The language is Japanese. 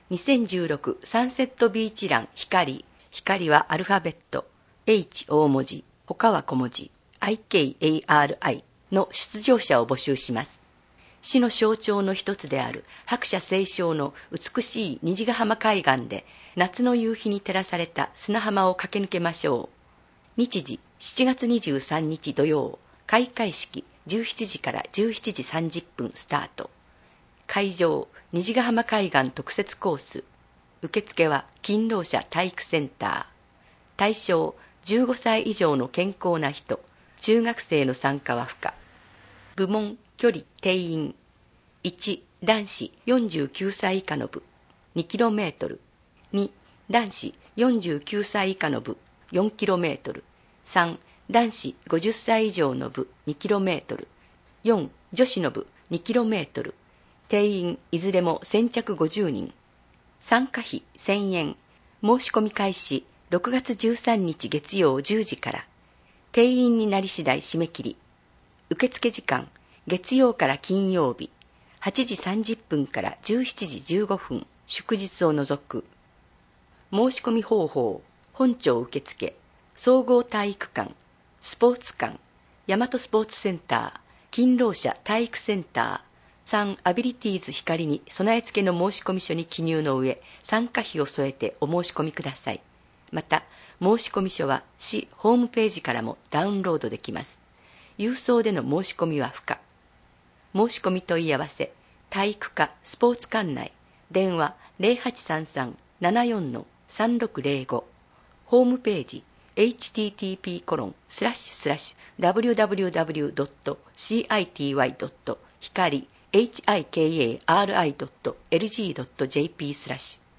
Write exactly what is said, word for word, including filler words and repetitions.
にせんじゅうろくサンセットビーチラン光、光はアルファベット、H 大文字、他は小文字、アイケーエーアールアイ の出場者を募集します。市の象徴の一つである白砂青松の美しい虹ヶ浜海岸で夏の夕日に照らされた砂浜を駆け抜けましょう。日時しちがつにじゅうさんにち土曜、開会式じゅうしちじからじゅうしちじさんじゅっぷんスタート。会場虹ヶ浜海岸特設コース。受付は勤労者体育センター。対象じゅうごさい以上の健康な人、中学生の参加は不可。部門距離定員いち男子よんじゅうきゅうさい以下の部 にキロメートル、に男子よんじゅうきゅうさい以下の部よんキロメートル、さん男子ごじゅっさい以上の部にキロメートル、よん女子の部にキロメートル、定員いずれも先着ごじゅうにん。参加費せんえん。申し込み開始ろくがつじゅうさんにち月曜じゅうじから。定員になり次第締め切り。受付時間月曜から金曜日はちじさんじゅっぷんからじゅうしちじじゅうごふん、祝日を除く。申し込み方法、本庁受付、総合体育館、スポーツ館、大和スポーツセンター、勤労者体育センター、さんアビリティーズ光に備え付けの申し込み書に記入の上、参加費を添えてお申し込みください。また、申し込み書は市ホームページからもダウンロードできます。郵送での申し込みは不可。申し込み問い合わせ、体育課スポーツ館内、電話 ゼロはちさんさん ななよん さんろくゼロご、ホームページ エイチティーティーピーコロンスラッシュスラッシュダブリューダブリューダブリュードットシーアイティーワイドット光 ヒカリ ドットエルジードットジェーピー スラッシュ